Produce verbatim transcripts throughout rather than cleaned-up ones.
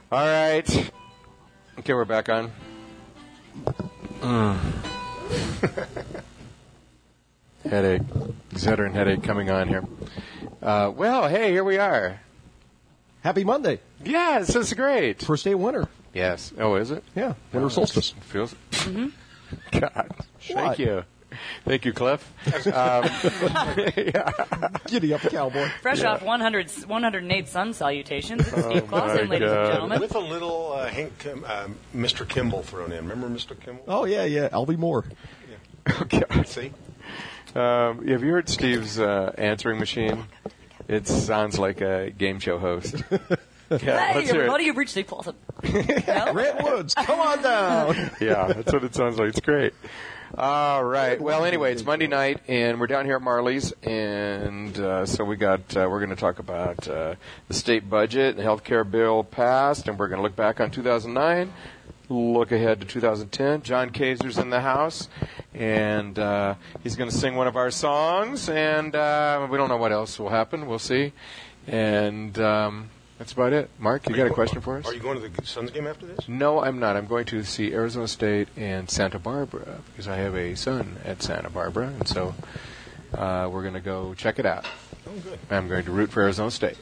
All right. Okay, we're back on. Mm. Headache. Zeteran headache coming on here. Uh, well, hey, here we are. Happy Monday. Yes, this is great. First day of winter. Yes. Oh, is it? Yeah, winter solstice. Feels. Mm-hmm. God, thank What? you. Thank you, Cliff. Um, yeah. Giddy up, cowboy. Fresh Yeah. off one hundred, one hundred eight sun salutations. It's Steve Oh, Clausen, my ladies God. and gentlemen. With a little uh, Hank, Kim, uh, Mister Kimball thrown in. Remember Mister Kimball? Oh, yeah, yeah. Alvy Moore. Oh, God. See? Um, have you heard Steve's uh, answering machine? It sounds like a game show host. Yeah, Hey, let's hear everybody, it. you've reached Steve Clausen. No? Grant Woods, come on down. Yeah, that's what it sounds like. It's great. All right. Well, anyway, it's Monday night, and we're down here at Marley's, and uh, so we got uh, we're going to talk about uh, the state budget and health care bill passed, and we're going to look back on two thousand nine, look ahead to two thousand ten. John Kaiser's in the house, and uh, he's going to sing one of our songs, and uh, we don't know what else will happen. We'll see, and. Um, That's about it. Mark, you Are got you a question for us? Are you going to the Suns game after this? No, I'm not. I'm going to see Arizona State and Santa Barbara because I have a son at Santa Barbara, and so uh, we're going to go check it out. Oh, good. I'm going to root for Arizona State.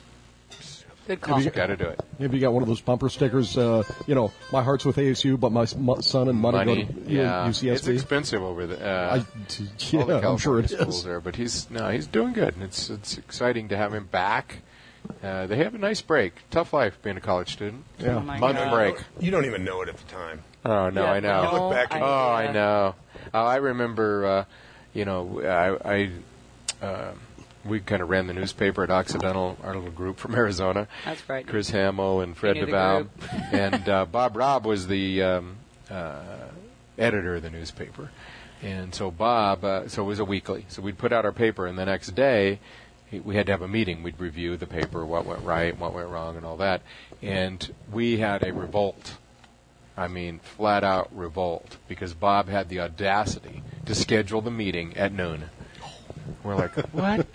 Good call. You got to do it. Have you got one of those bumper stickers, uh, you know, my heart's with A S U, but my s- m- son and money, Money, go to yeah, U C S it's B? expensive over there. Uh, I, yeah, all the I'm sure California it schools is. there, but he's no, he's doing good. And it's it's exciting to have him back. Uh, they have a nice break. Tough life being a college student. Yeah. Oh, my Month God. break. You don't even know it at the time. Oh no, Yeah, I know. You look back and- Oh, I idea. know. Uh, I remember, uh, you know, I, I uh, we kind of ran the newspaper at Occidental, our little group from Arizona. That's right. Chris Hamill and Fred You knew the DeVal. group. And uh, Bob Robb was the um, uh, editor of the newspaper. And so Bob, uh, so it was a weekly. So we'd put out our paper, and the next day he- we had to have a meeting. We'd review the paper, what went right, what went wrong, and all that. And we had a revolt. I mean, flat out revolt, because Bob had the audacity to schedule the meeting at noon. We're like, what?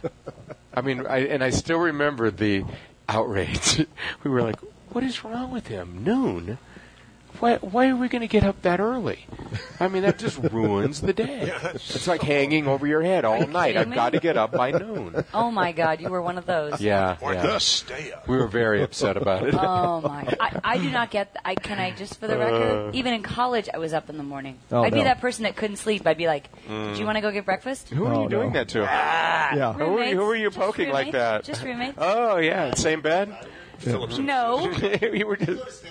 I mean, I, and I still remember the outrage. We were like, what is wrong with him? Noon? Why, why are we going to get up that early? I mean, that just ruins the day. It's like hanging over your head all you night. kidding I've me? got to get up by noon. Oh, my God, you were one of those. Yeah, Or yeah. just stay up. We were very upset about it. Oh, my. I, I do not get, I can I, just for the record, even in college, I was up in the morning. Oh, I'd be no. that person that couldn't sleep. I'd be like, do you want to go get breakfast? Who are Oh, you doing no. that to? Yeah. Who were, you- who were you Just poking like roommates. that? Just roommates. Oh, yeah, same bed? Phillips and- No. You were just...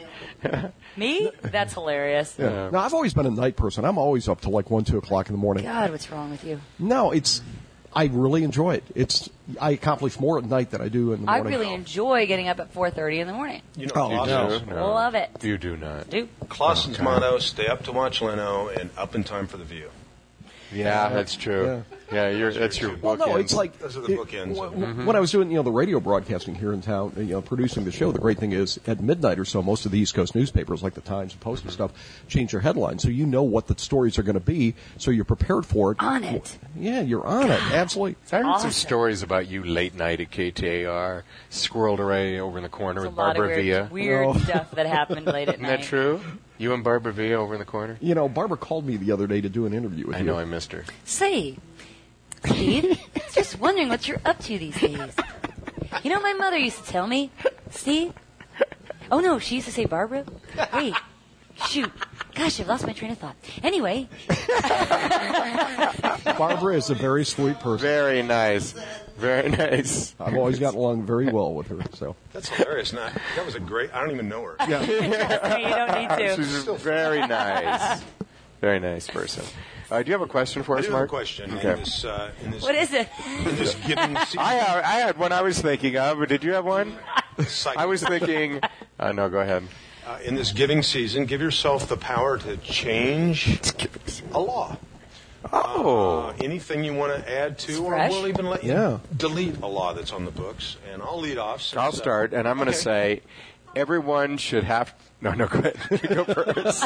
Me? That's hilarious. Yeah. No, I've always been a night person. I'm always up till like one, two o'clock in the morning. God, what's wrong with you? No, it's. I really enjoy it. It's. I accomplish more at night than I do in the I morning. really enjoy getting up at four thirty in the morning. You know, Oh, You Clausen's, do? No. Love it. You do not. Do. Clausen's motto, stay up to watch Leno and up in time for the view. Yeah, that's true. Yeah, you're, that's your Well, book. no, it's like Those are the it- bookends. w- Mm-hmm. w- When I was doing, you know, the radio broadcasting here in town, you know, producing the show. The great thing is, at midnight or so, most of the East Coast newspapers, like the Times and Post and stuff, change their headlines, so you know what the stories are going to be, so you're prepared for it. On it. Yeah, you're on it. Absolutely. I heard Awesome. some stories about you late night at K T A R, squirreled away over in the corner There's a with lot of Barbara weird, Villa. weird Oh. stuff that happened late at Isn't night. that true? You and Barbara Villa over in the corner? You know, Barbara called me the other day to do an interview with I you. know I missed her. Say, Steve, just wondering what you're up to these days. You know, my mother used to tell me, Steve. Oh no, she used to say Barbara. Wait, shoot, gosh, I've lost my train of thought. Anyway, Barbara is a very sweet person. Very nice. Very nice. I've always gotten along very well with her. So That's hilarious. Now, that was a great. I don't even know her. yeah, hey, you don't need to. She's a very nice. Very nice person. Uh, do you have a question for I us, do have a Mark? question. Okay. In this, uh, in this, What is it? in this giving season, I, uh, I had one I was thinking of, but did you have one? cycle, I was thinking... Uh, no, go ahead. uh, in this giving season, give yourself the power to change a law. Oh. Uh, anything you want to add to, or fresh. we'll even let you Yeah. delete a law that's on the books. And I'll lead off. since, I'll uh, start, and I'm going to okay. say everyone should have... No, no, go ahead. You go first.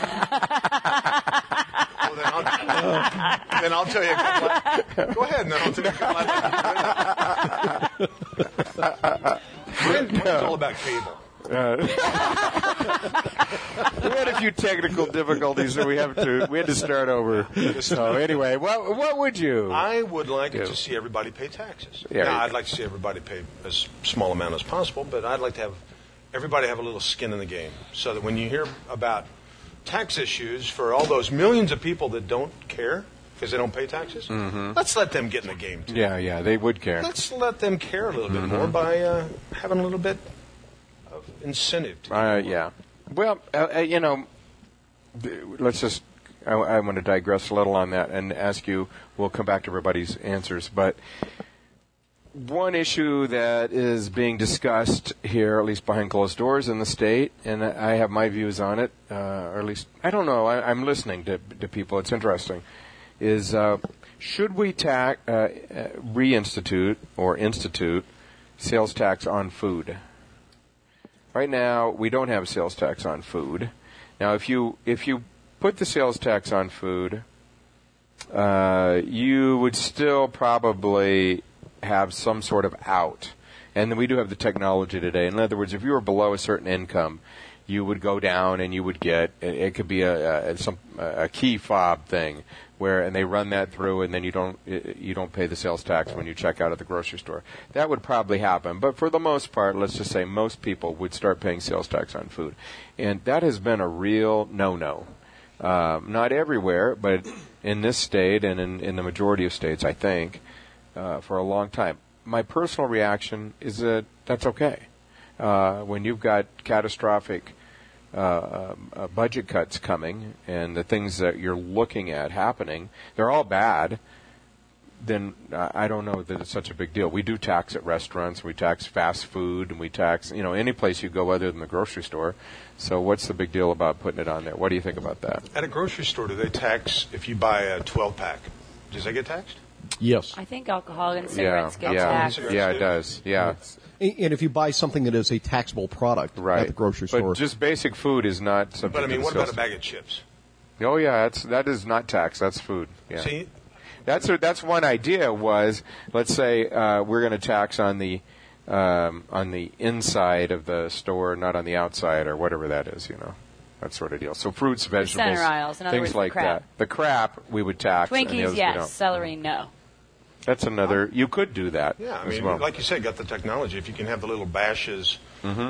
Well, then, I'll, then I'll tell you. A couple, go ahead, and then I'll tell you. A couple, Mine's all about cable. Uh, we had a few technical difficulties, so we have to we had to start over. So anyway, what what would you? I would like Yeah. to see everybody pay taxes. Yeah, now, you- I'd like to see everybody pay as small amount as possible, but I'd like to have everybody have a little skin in the game, so that when you hear about tax issues for all those millions of people that don't care because they don't pay taxes, Mm-hmm. let's let them get in the game too. Yeah, yeah, they would care. Let's let them care a little bit Mm-hmm. more by uh, having a little bit of incentive. To Uh, yeah. Well, uh, uh, you know, th- let's just. I, I want to digress a little on that and ask you. We'll come back to everybody's answers, but one issue that is being discussed here, at least behind closed doors in the state, and I have my views on it, uh, or at least I don't know. I, I'm listening to, to people. It's interesting. Is uh, should we tax, uh, uh, reinstitute or institute sales tax on food? Right now, we don't have sales tax on food. Now, if you if you put the sales tax on food, uh, you would still probably have some sort of out. And then we do have the technology today. In other words, if you were below a certain income, you would go down and you would get, it, it could be a, a, some, a key fob thing where, and they run that through and then you don't, you don't pay the sales tax when you check out at the grocery store. That would probably happen. But for the most part, let's just say most people would start paying sales tax on food. And that has been a real no-no. Um, not everywhere, but in this state and in, in the majority of states, I think, uh, for a long time. My personal reaction is that that's okay. Uh, when you've got catastrophic uh, uh, budget cuts coming and the things that you're looking at happening, they're all bad, then uh, I don't know that it's such a big deal. We do tax at restaurants, we tax fast food, and we tax, you know, any place you go other than the grocery store. So what's the big deal about putting it on there? What do you think about that? At a grocery store, do they tax if you buy a twelve pack? Does that get taxed? Yes. I think alcohol and Yeah, cigarettes get yeah, taxed. yeah, it does. Yeah, And if you buy something that is a taxable product right. at the grocery but store, just basic food is not subject But I mean, to the what about sales a bag of chips? Oh yeah, that's that is not tax. That's food. Yeah. See, That's a, that's one idea. Was let's say uh, we're going to tax on the um, on the inside of the store, not on the outside or whatever that is. You know, that sort of deal. So fruits, vegetables, center aisles, in other things words, the like crap. that. The crap we would tax. and the Twinkies, others we yes. don't. Celery, no. That's another. You could do that. yeah, I as mean, well. like you said, got the technology. If you can have the little Bash's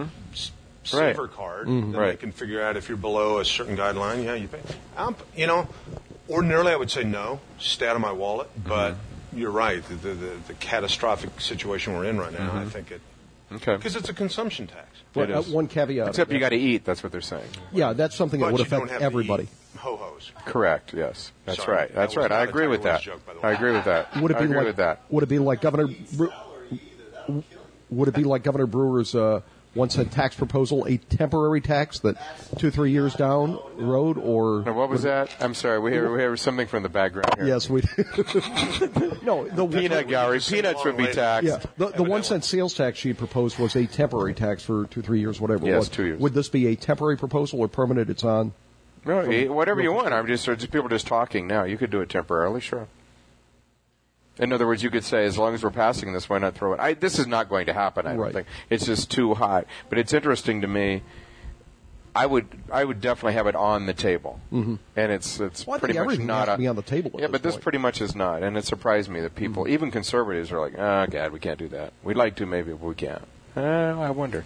s- Right. silver card, then they Right. can figure out if you're below a certain guideline. Yeah, you pay. Um, you know, ordinarily I would say no, stay out of my wallet. But you're right. The, the, the, the catastrophic situation we're in right now, I think it okay. because it's a consumption tax. but, it uh, is. one caveat. Except you got to eat. That's what they're saying. Yeah, that's something that But would you don't affect have to everybody. eat ho-hos. Correct. Yes. That's Sorry, right. that That's was right. not I a agree Tiger with that. Woods joke, by the way. I agree with that. Would it I be agree like with that. Would it be like Governor? Bre- would it be like Governor Brewer's uh, one cent tax proposal, a temporary tax that two three years down the road, or Now, what was that? I'm sorry. We hear, we hear something from the background here. yes, we. no, the Peanut gallery. just sing Peanuts would be along later. taxed. Yeah, the, the one cent sales tax she proposed was a temporary tax for two, three years, whatever. it Yes, was. two years. Would this be a temporary proposal or permanent? It's on. No, eh, whatever you want. I'm just, just people just talking now. You could do it temporarily, sure. In other words, you could say, as long as we're passing this, why not throw it? I, this is not going to happen. I don't Right. think it's just too high. But it's interesting to me. I would, I would definitely have it on the table, mm-hmm. and it's, it's Well, I pretty think much everything not has to be on the table at yeah, this but this point. pretty much is not, and it surprised me that people, Mm-hmm. even conservatives, are like, "Oh God, we can't do that. We'd like to, maybe, but we can't." Uh, I wonder.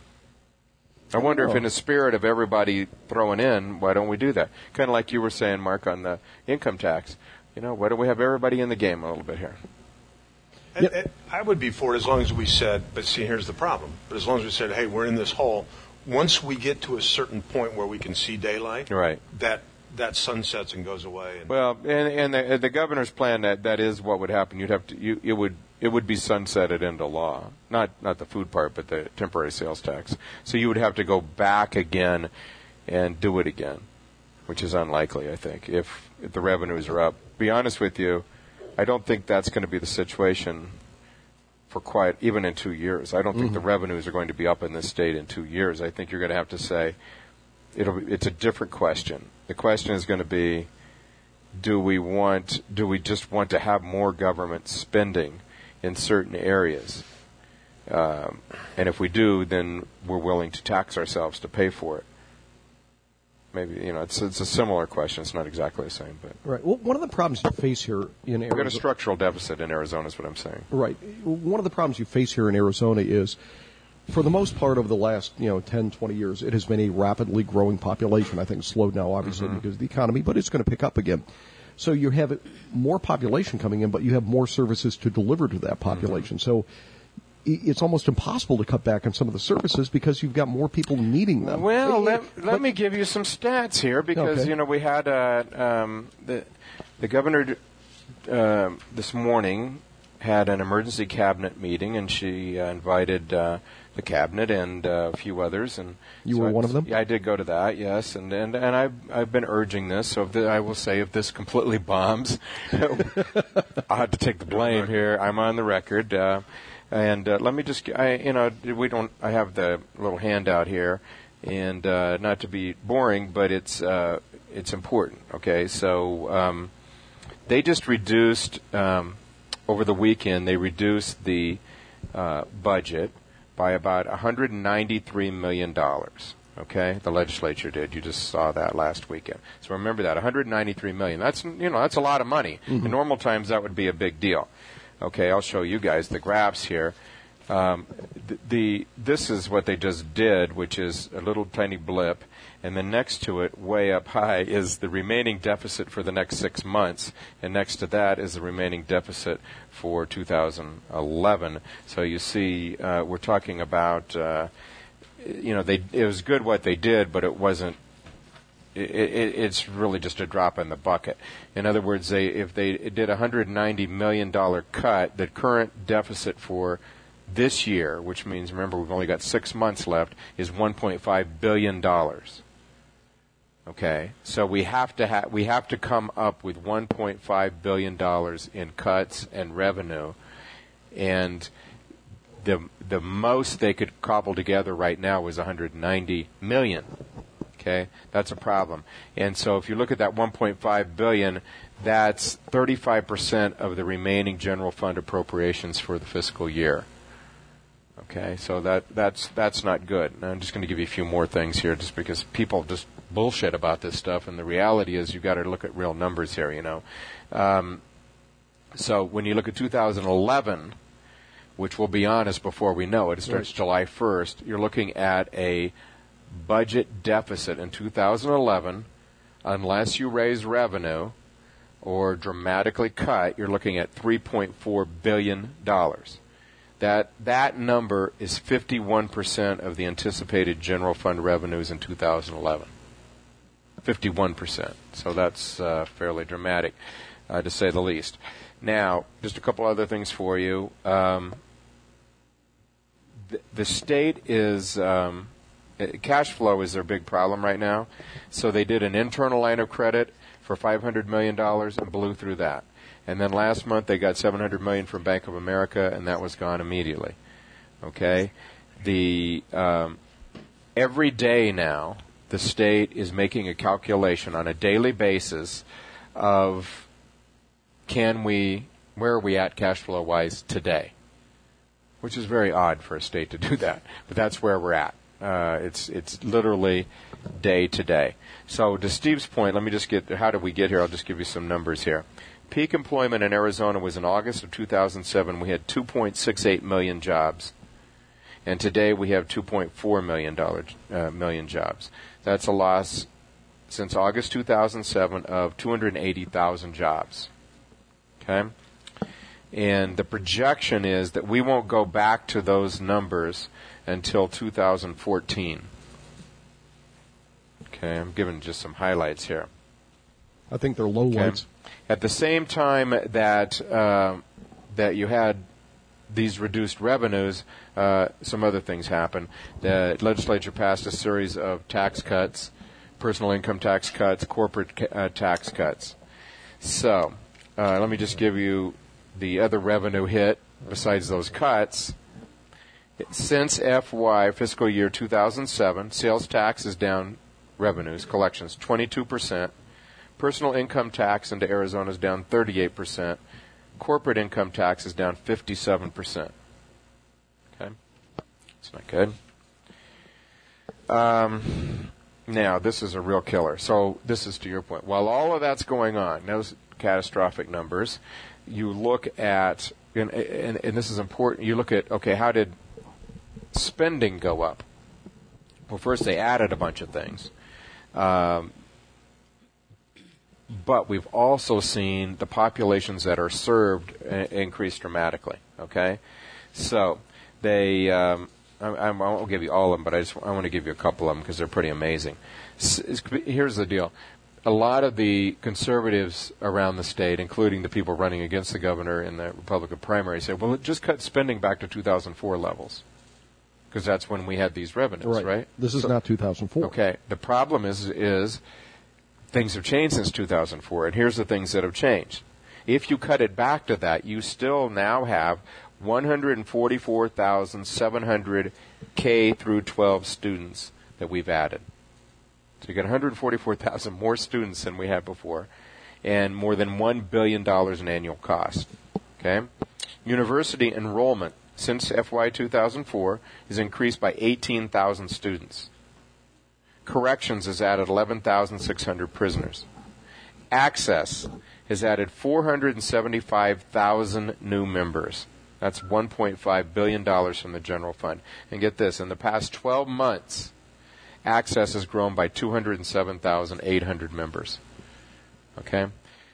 I wonder if, know. in the spirit of everybody throwing in, why don't we do that? Kind of like you were saying, Mark, on the income tax. You know, why don't we have everybody in the game a little bit here? And, and I would be for it as long as we said, but see, here's the problem. But as long as we said, hey, we're in this hole, once we get to a certain point where we can see daylight, Right. that that sunsets and goes away. And Well, and, and the, the governor's plan, that that is what would happen. You'd have to, you, it would it would be sunsetted into law. Not not the food part, but the temporary sales tax. So you would have to go back again and do it again, which is unlikely, I think, if, if the revenues are up. To be honest with you, I don't think that's going to be the situation for quite, even in two years. I don't think the revenues are going to be up in this state in two years. I think you're going to have to say, it'll be, it's a different question. The question is going to be, do we want, do we just want to have more government spending in certain areas? Um, and if we do, then we're willing to tax ourselves to pay for it. Maybe, you know, it's it's a similar question. It's not exactly the same, but Right. Well, one of the problems you face here in we've got a Arizona, structural deficit in Arizona, is what I'm saying. right? One of the problems you face here in Arizona is, for the most part, over the last you know ten, twenty years, it has been a rapidly growing population. I think it's slowed now, obviously, Mm-hmm. because of the economy, but it's going to pick up again. So you have more population coming in, but you have more services to deliver to that population. Mm-hmm. So i- it's almost impossible to cut back on some of the services because you've got more people needing them. Well, Uh, let, but- let me give you some stats here because, Okay. you know, we had uh, um, the, the governor uh, this morning had an emergency cabinet meeting, and she uh, invited uh, the cabinet and uh, a few others. And You so were I- one of them? Yeah, I did go to that. Yes, and and, and I've I've been urging this. So if the, I will say, if this completely bombs, I'll have to take the blame here. I'm on the record. Uh, and uh, let me just, I, you know, we don't. I have the little handout here, and uh, not to be boring, but it's uh, it's important. Okay, so um, they just reduced um, over the weekend. They reduced the uh, budget by about one hundred ninety-three million dollars. Okay, the legislature did. You just saw that last weekend. So remember that one hundred ninety-three million dollars. That's you know that's a lot of money. In normal times, that would be a big deal. Okay, I'll show you guys the graphs here. Um, the, the this is what they just did, which is a little tiny blip, and then next to it, way up high, is the remaining deficit for the next six months, and next to that is the remaining deficit for two thousand eleven. So you see, uh, we're talking about, uh, you know, they it was good what they did, but it wasn't. It, it, it's really just a drop in the bucket. In other words, they if they did a one hundred ninety million dollars cut, the current deficit for this year, which means, remember, we've only got six months left, is one point five billion dollars. Okay, so we have to ha- we have to come up with one point five billion dollars in cuts and revenue, and the the most they could cobble together right now was one hundred ninety million dollars. Okay, that's a problem. And so if you look at that one point five billion dollars, that's thirty-five percent of the remaining general fund appropriations for the fiscal year. Okay, so that that's that's not good. And I'm just going to give you a few more things here, just because people just bullshit about this stuff, and the reality is you've got to look at real numbers here. You know, um, so when you look at two thousand eleven, which will be honest before we know it, it starts Right. July first. You're looking at a budget deficit in two thousand eleven, unless you raise revenue or dramatically cut. You're looking at three point four billion dollars. That that number is fifty-one percent of the anticipated general fund revenues in two thousand eleven. fifty-one percent. So that's uh, fairly dramatic, uh, to say the least. Now, just a couple other things for you. Um, the, the state is um, uh, cash flow is their big problem right now. So they did an internal line of credit for five hundred million dollars and blew through that. And then last month they got seven hundred million dollars from Bank of America, and that was gone immediately. Okay, the um, every day now the state is making a calculation on a daily basis of can we where are we at cash flow wise today, which is very odd for a state to do that, but that's where we're at. Uh, it's it's literally day to day. So to Steve's point, let me just get how did we get here? I'll just give you some numbers here. Peak employment in Arizona was in August of two thousand seven. We had two point six eight million jobs. And today we have two point four million, dollars, uh, million jobs. That's a loss since August two thousand seven of two hundred eighty thousand jobs. Okay? And the projection is that we won't go back to those numbers until two thousand fourteen. Okay, I'm giving just some highlights here. I think they're low Okay. lights. At the same time that uh, that you had these reduced revenues, uh, some other things happened. The legislature passed a series of tax cuts, personal income tax cuts, corporate ca- uh, tax cuts. So uh, let me just give you the other revenue hit besides those cuts. Since F Y, fiscal year two thousand seven, sales tax is down revenues, collections, twenty-two percent. Personal income tax into Arizona is down thirty-eight percent. Corporate income tax is down fifty-seven percent. Okay? It's not good. Um, now, this is a real killer. So this is to your point. While all of that's going on, those catastrophic numbers, you look at, and, and, and this is important, you look at, okay, how did spending go up? Well, first they added a bunch of things. Um, but we've also seen the populations that are served uh, increase dramatically, okay? So they, um, I, I won't give you all of them, but I just I want to give you a couple of them because they're pretty amazing. S- here's the deal. A lot of the conservatives around the state, including the people running against the governor in the Republican primary, say, well, just cut spending back to two thousand four levels because that's when we had these revenues, right? right? This is so, not two thousand four. Okay. The problem is is things have changed since two thousand four, and here's the things that have changed. If you cut it back to that, you still now have one hundred forty-four thousand seven hundred K through twelve students that we've added. So you got one hundred forty-four thousand more students than we had before, and more than one billion dollars in annual cost. Okay? University enrollment since F Y two thousand four is increased by eighteen thousand students. Corrections has added eleven thousand six hundred prisoners. Access has added four hundred seventy-five thousand new members. That's one point five billion dollars from the general fund. And get this, in the past twelve months, Access has grown by two hundred seven thousand eight hundred members. Okay?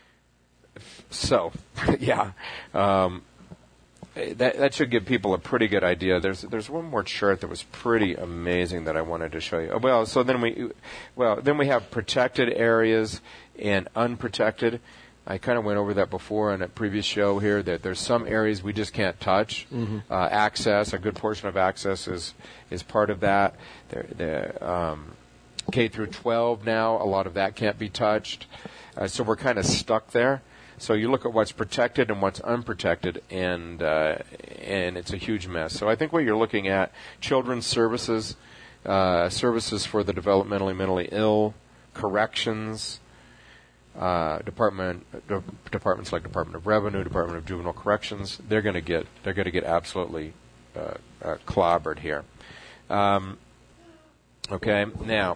So, yeah. Um, that, that should give people a pretty good idea. There's there's one more chart that was pretty amazing that I wanted to show you. Well, so then we, well, then we have protected areas and unprotected. I kind of went over that before on a previous show here, that there's some areas we just can't touch. Mm-hmm. Uh, access, a good portion of access is is part of that. The, the, um, K through twelve now, a lot of that can't be touched. Uh, so we're kind of stuck there. So you look at what's protected and what's unprotected, and uh, and it's a huge mess. So I think what you're looking at, children's services, uh, services for the developmentally mentally ill, corrections, Uh, department de- departments like Department of Revenue, Department of Juvenile Corrections, they're going to get they're going to get absolutely uh, uh, clobbered here. Um, okay, now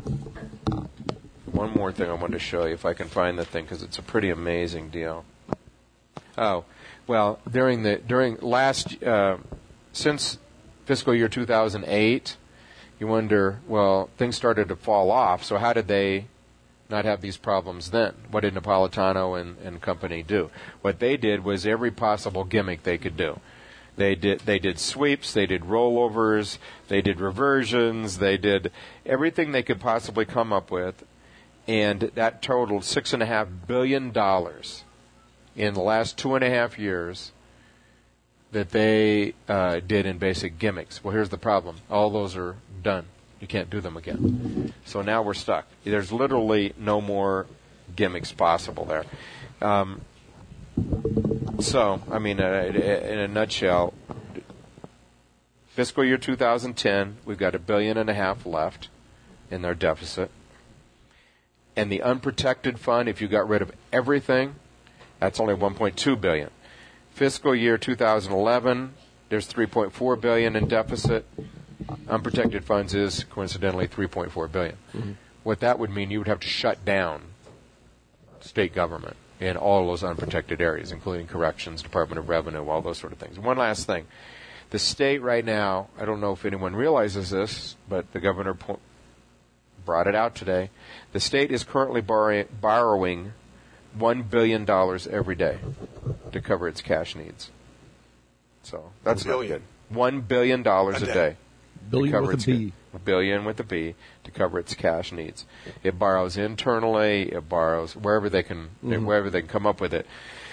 one more thing I wanted to show you if I can find the thing because it's a pretty amazing deal. Oh, well, during the during last uh, since fiscal year two thousand eight, you wonder, well, things started to fall off. So how did they not have these problems then? What did Napolitano and, and company do? What they did was every possible gimmick they could do. They did they did sweeps, they did rollovers, they did reversions, they did everything they could possibly come up with, and that totaled six and a half billion dollars in the last two and a half years that they uh, did in basic gimmicks. Well, here's the problem: all those are done. You can't do them again. So now we're stuck. There's literally no more gimmicks possible there. Um, so, I mean, uh, in a nutshell, fiscal year two thousand ten, we've got a billion and a half left in their deficit. And the unprotected fund, if you got rid of everything, that's only one point two billion dollars. Fiscal year two thousand eleven, there's three point four billion dollars in deficit. Unprotected funds is, coincidentally, three point four billion dollars. Mm-hmm. What that would mean, you would have to shut down state government in all those unprotected areas, including corrections, Department of Revenue, all those sort of things. One last thing. The state right now, I don't know if anyone realizes this, but the governor po- brought it out today. The state is currently borrow- borrowing one billion dollars every day to cover its cash needs. So that's not good. one billion dollars a, a day. day. Billion with a B. A billion with a B to cover its cash needs. It borrows internally. It borrows wherever they can, mm-hmm. wherever they can come up with it.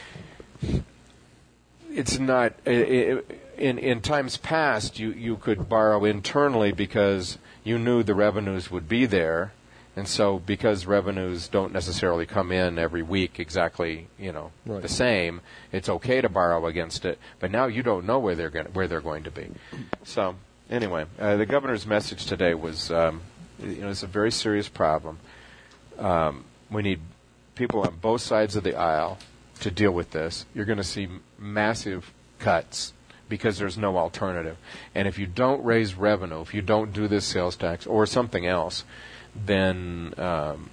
It's not it, it, in in times past. You you could borrow internally because you knew the revenues would be there, and so because revenues don't necessarily come in every week exactly, you know, right. the same, it's okay to borrow against it. But now you don't know where they're going where they're going to be. So. Anyway, uh, the governor's message today was, um, you know, it's a very serious problem. Um, we need people on both sides of the aisle to deal with this. You're going to see massive cuts because there's no alternative. And if you don't raise revenue, if you don't do this sales tax or something else, then um,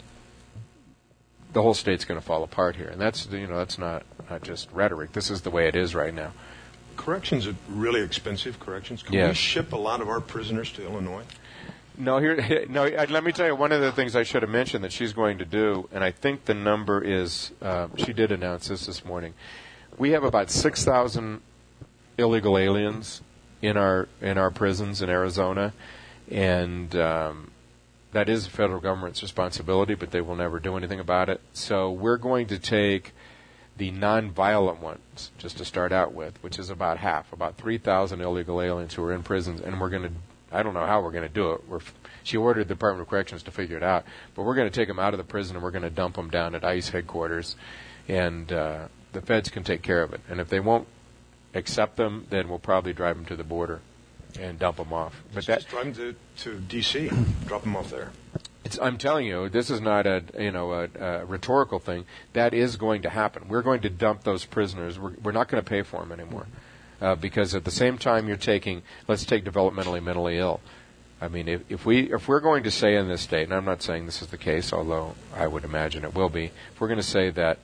the whole state's going to fall apart here. And that's, you know, that's not, not just rhetoric. This is the way it is right now. Corrections are really expensive. Corrections. Can Yes. we ship a lot of our prisoners to Illinois? No, here. No, uh, let me tell you. One of the things I should have mentioned that she's going to do, and I think the number is. Uh, she did announce this this morning. We have about six thousand illegal aliens in our in our prisons in Arizona, and um, that is the federal government's responsibility. But they will never do anything about it. So we're going to take the non-violent ones, just to start out with, which is about half, about three thousand illegal aliens who are in prisons, and we're going to, I don't know how we're going to do it. We're, she ordered the Department of Corrections to figure it out, but we're going to take them out of the prison and we're going to dump them down at ICE headquarters, and uh, the feds can take care of it. And if they won't accept them, then we'll probably drive them to the border and dump them off. But that, Just drive them to, to D C, drop them off there. It's, I'm telling you, this is not a you know a, a rhetorical thing. That is going to happen. We're going to dump those prisoners. We're, we're not going to pay for them anymore, uh, because at the same time you're taking, let's take developmentally mentally ill. I mean, if, if we if we're going to say in this state, and I'm not saying this is the case, although I would imagine it will be, if we're going to say that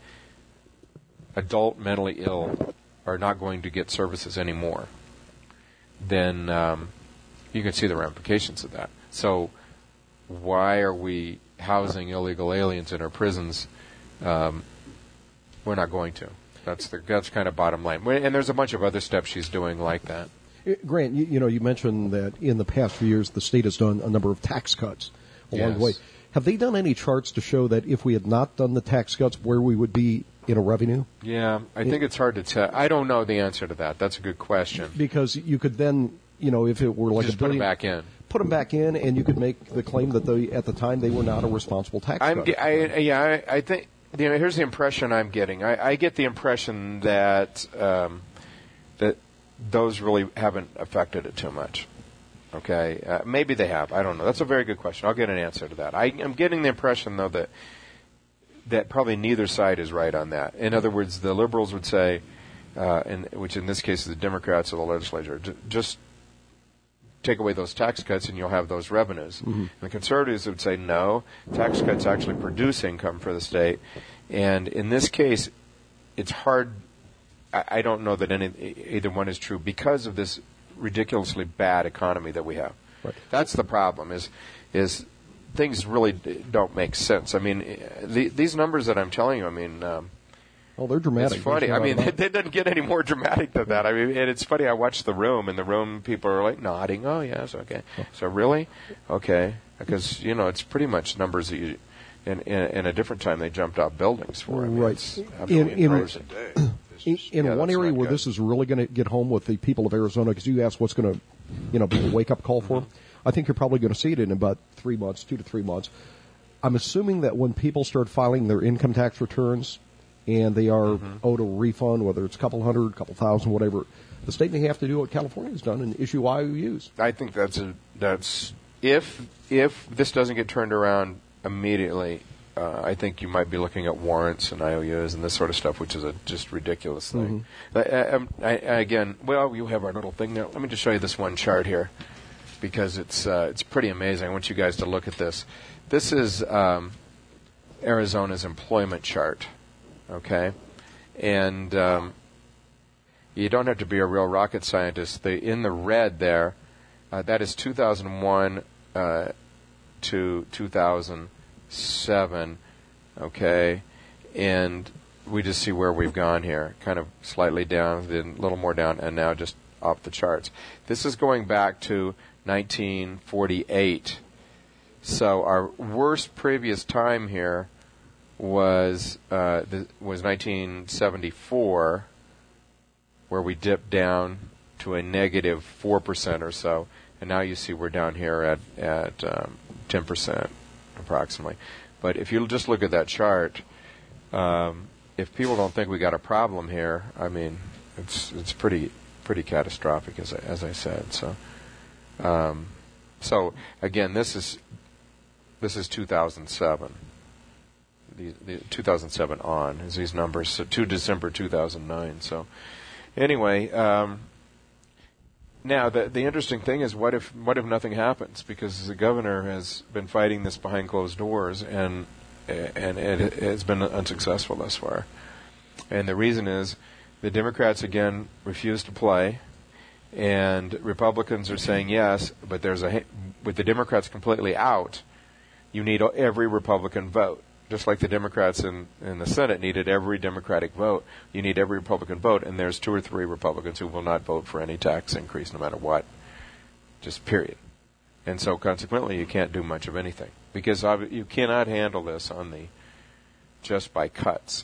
adult mentally ill are not going to get services anymore, then um, you can see the ramifications of that. So why are we housing illegal aliens in our prisons? Um, we're not going to. That's the that's kind of bottom line. And there's a bunch of other steps she's doing like that. Grant, you, you know, you mentioned that in the past few years the state has done a number of tax cuts along Yes. the way. Have they done any charts to show that if we had not done the tax cuts, where we would be in a revenue? Yeah, I think it's hard to tell. I don't know the answer to that. That's a good question. Because you could then, you know, if it were like Just a put them billion, back in. put them back in, and you could make the claim that they, at the time they were not a responsible tax I'm cut. ge- I, yeah, I, I think you know. Here's the impression I'm getting. I, I get the impression that um, that those really haven't affected it too much. Okay, uh, maybe they have. I don't know. That's a very good question. I'll get an answer to that. I, I'm getting the impression though that that probably neither side is right on that. In other words, the liberals would say, uh, in, which in this case is the Democrats of the legislature, j- just take away those tax cuts and you'll have those revenues. Mm-hmm. And the conservatives would say, no, tax cuts actually produce income for the state. And in this case, it's hard. I, I don't know that any either one is true because of this ridiculously bad economy that we have. Right. That's the problem. Is is things really don't make sense. I mean, the, these numbers that I'm telling you. I mean. Um, Oh, they're dramatic. It's funny. I mean, it, it doesn't get any more dramatic than that. I mean, and it's funny. I watched The Room, and The Room people are like nodding. Oh, yes, okay. So really, okay, because you know it's pretty much numbers that you. In, in, in a different time, they jumped off buildings for. I mean, Right. it's In- absolutely in- crazy. In, in Yeah, one that's area not where good. this is really going to get home with the people of Arizona, because you asked what's going to, you know, be a wake-up call for them, I think you're probably going to see it in about three months, two to three months. I'm assuming that when people start filing their income tax returns and they are Mm-hmm. owed a refund, whether it's a couple hundred, a couple thousand, whatever, the state may have to do what California's done and issue I O Us. I think that's a that's if if this doesn't get turned around immediately, uh, I think you might be looking at warrants and I O Us and this sort of stuff, which is a just ridiculous thing. I, I, um, I, I, again, well, you have our little thing there. Let me just show you this one chart here because it's uh, it's pretty amazing. I want you guys to look at this. This is um, Arizona's employment chart. Okay, and um, you don't have to be a real rocket scientist. The in the red there, uh, that is two thousand one uh, to two thousand seven. Okay, and we just see where we've gone here, kind of slightly down, then a little more down, and now just off the charts. This is going back to nineteen forty-eight. So our worst previous time here was uh, the, was nineteen seventy-four, where we dipped down to a negative four percent or so, and now you see we're down here at at um, ten percent approximately. But if you just look at that chart, um, if people don't think we got a problem here, I mean, it's it's pretty pretty catastrophic, as I, as I said. So, um, so again, this is this is two thousand seven. The, the two thousand seven on is these numbers so to December two thousand nine. So anyway, um, Now, the the interesting thing is, what if what if nothing happens? Because the governor has been fighting this behind closed doors, and and it has been unsuccessful thus far. And the reason is, the Democrats again refuse to play, and Republicans are saying yes, but there's a with the Democrats completely out, you need every Republican vote. Just like the Democrats in, in the Senate needed every Democratic vote, you need every Republican vote, and there's two or three Republicans who will not vote for any tax increase no matter what. Just period. And so consequently, you can't do much of anything. Because you cannot handle this on the just by cuts.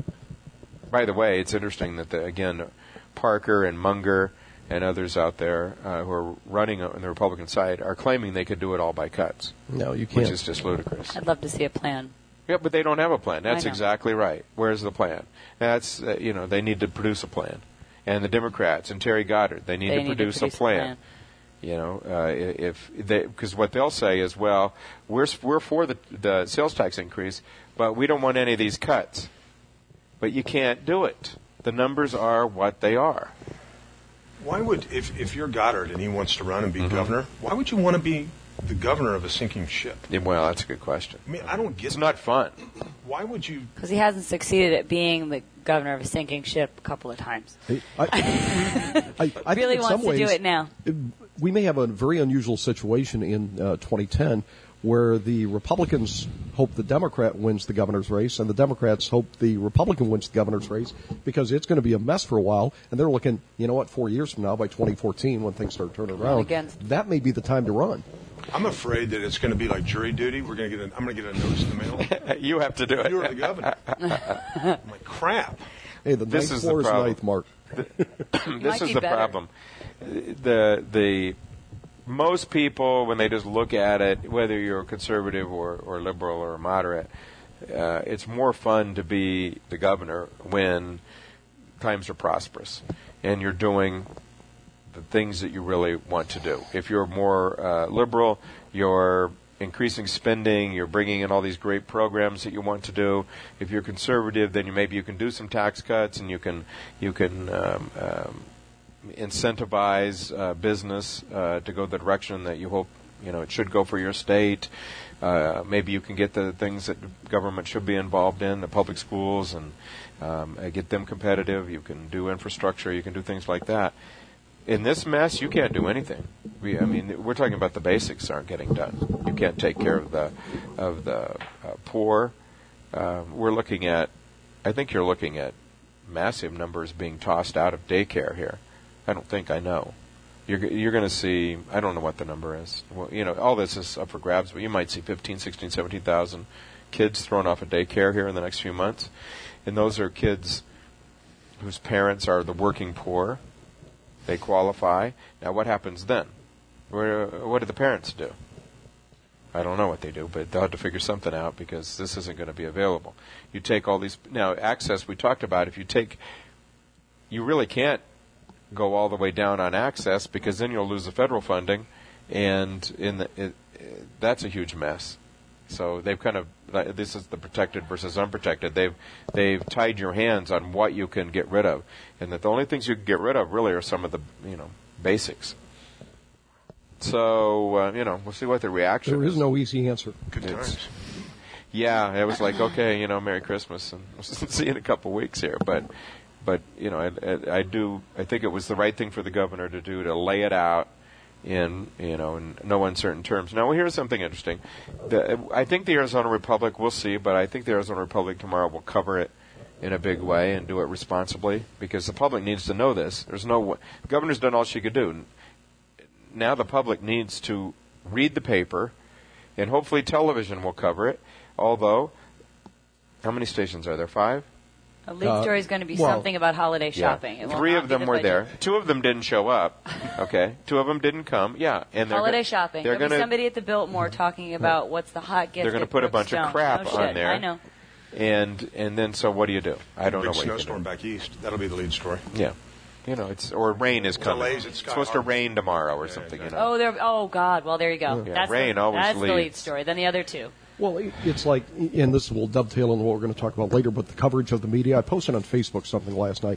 By the way, it's interesting that, the, again, Parker and Munger and others out there uh, who are running on the Republican side are claiming they could do it all by cuts. No, you can't. Which is just ludicrous. I'd love to see a plan. Yeah, but they don't have a plan. That's I know. exactly right. Where's the plan? That's uh, you know they need to produce a plan, and the Democrats and Terry Goddard they need, they to, need produce to produce a plan. a plan. You know, uh, if they because what they'll say is, well, we're we're for the the sales tax increase, but we don't want any of these cuts. But you can't do it. The numbers are what they are. Why would if if you're Goddard and he wants to run and be Mm-hmm. governor? Why would you want to be the governor of a sinking ship? Yeah, well, that's a good question. I mean, I don't get. It's not fun. Why would you? Because he hasn't succeeded at being the governor of a sinking ship a couple of times. I, I, I think Really in wants some to ways, do it now. We may have a very unusual situation in uh, twenty ten where the Republicans hope the Democrat wins the governor's race and the Democrats hope the Republican wins the governor's race because it's going to be a mess for a while. And they're looking, you know what, four years from now, by twenty fourteen, when things start turning around, Against. that may be the time to run. I'm afraid that it's going to be like jury duty. We're going to get. A, I'm going to get a notice in the mail. You have to do it. You're the governor. I'm like, crap. Hey, the This ninth is the floor is problem. ninth, Mark. This Might is be the better. problem. The the most people, when they just look at it, whether you're a conservative or, or liberal or a moderate, uh, it's more fun to be the governor when times are prosperous and you're doing the things that you really want to do. If you're more uh, liberal, you're increasing spending, you're bringing in all these great programs that you want to do. If you're conservative, then you maybe you can do some tax cuts and you can you can um, um, incentivize uh, business uh, to go the direction that you hope you know it should go for your state. Uh, maybe you can get the things that government should be involved in, the public schools, and um, uh, get them competitive. You can do infrastructure. You can do things like that. In this mess, you can't do anything. We, I mean, we're talking about the basics aren't getting done. You can't take care of the of the uh, poor. Uh, we're looking at, I think you're looking at massive numbers being tossed out of daycare here. I don't think I know. You're you're going to see. I don't know what the number is. Well, you know, all this is up for grabs, but you might see fifteen, sixteen, seventeen thousand kids thrown off of daycare here in the next few months, and those are kids whose parents are the working poor. They qualify. Now, what happens then? Where, what do the parents do? I don't know what they do, but they'll have to figure something out because this isn't going to be available. You take all these now access we talked about. If you take, you really can't go all the way down on access because then you'll lose the federal funding, and in the, it, it, that's a huge mess. So they've kind of this is the protected versus unprotected. They've they've tied your hands on what you can get rid of, and that the only things you can get rid of really are some of the you know basics. So uh, you know we'll see what the reaction. There is no easy answer. Good It's- times. Yeah, it was like okay, you know, Merry Christmas, and we'll see you in a couple of weeks here. But but you know, I, I, I do I think it was the right thing for the governor to do to lay it out in you know in no uncertain terms. Now here's something interesting. The, I think the Arizona Republic, we'll see, but I think the Arizona Republic tomorrow will cover it in a big way and do it responsibly because the public needs to know this. There's no way. The governor's done all she could do. Now the public needs to read the paper, and hopefully television will cover it. Although, how many stations are there? Five? A lead Uh, story is going to be well, something about holiday shopping. It will Three not of be them the were budget. there. Two of them didn't show up. Okay, two of them didn't come. Yeah, and they're Holiday go- shopping. They're There'll be going somebody at the Biltmore talking about what's the hot gift. They're gonna at put a Brookstone. bunch of crap no on shit. there. I know. and and then so what do you do? I don't Big know what you snowstorm can back east. That'll be the lead story. do. Yeah, you know it's or rain is coming. Delays at It's Sky supposed to Harbor. rain tomorrow or Yeah, something. exactly. You know. Oh, there. Oh, God. Well, there you go. Yeah, That's rain the, always That's the lead leads. story. Then the other two. Well, it- it's like, and this will dovetail on what we're going to talk about later, but the coverage of the media. I posted on Facebook something last night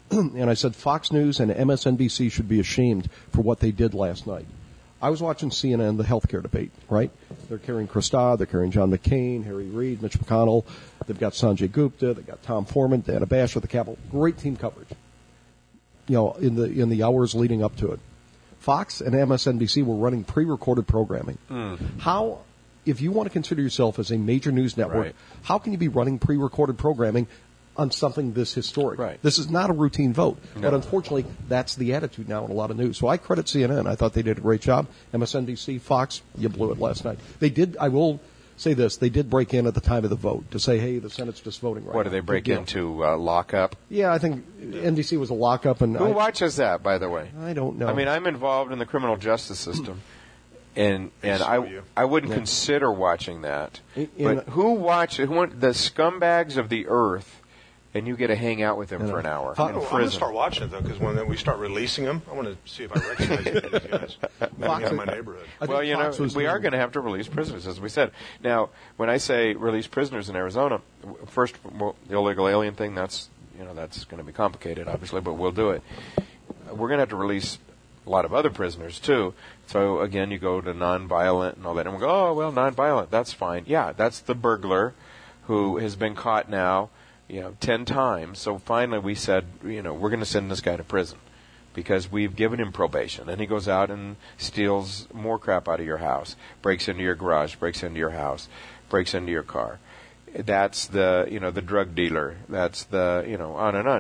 and I said Fox News and M S N B C should be ashamed for what they did last night. I was watching C N N, the healthcare debate, right? They're carrying Krista, they're carrying John McCain, Harry Reid, Mitch McConnell. They've got Sanjay Gupta, they've got Tom Foreman, Dana Bash at the Capitol. Great team coverage, you know, in the in the hours leading up to it. Fox and M S N B C were running pre-recorded programming. Mm. How, if you want to consider yourself as a major news network, right. how can you be running pre-recorded programming on something this historic? Right. This is not a routine vote. No. But unfortunately, that's the attitude now in a lot of news. So I credit C N N. I thought they did a great job. M S N B C, Fox, you blew it last night. They did, I will say this, they did break in at the time of the vote to say, hey, the Senate's just voting right now. What, do they break into uh, lockup? Yeah, I think N B C was a lockup. And Who I, watches that, by the way? I don't know. I mean, I'm involved in the criminal justice system, and and So I you. I wouldn't Yeah. consider watching that. In- in- But who watches? Who want, the scumbags of the earth, and you get to hang out with them You for know. an hour Fo- in Oh, I'm going to prison. start watching it, though, because when we start releasing them, I want to see if I recognize any of these guys living in my neighborhood. I think Well, you know, Fox was we doing- are going to have to release prisoners, as we said. Now, when I say release prisoners in Arizona, w- first, well, the illegal alien thing, that's, you know, that's going to be complicated, obviously, but we'll do it. We're going to have to release a lot of other prisoners, too. So, again, you go to nonviolent and all that, and we go, oh, well, nonviolent, that's fine. Yeah, that's the burglar who has been caught now, you know, ten times. So finally we said, you know, we're going to send this guy to prison because we've given him probation. And he goes out and steals more crap out of your house, breaks into your garage, breaks into your house, breaks into your car. That's the, you know, the drug dealer. That's the, you know, on and on.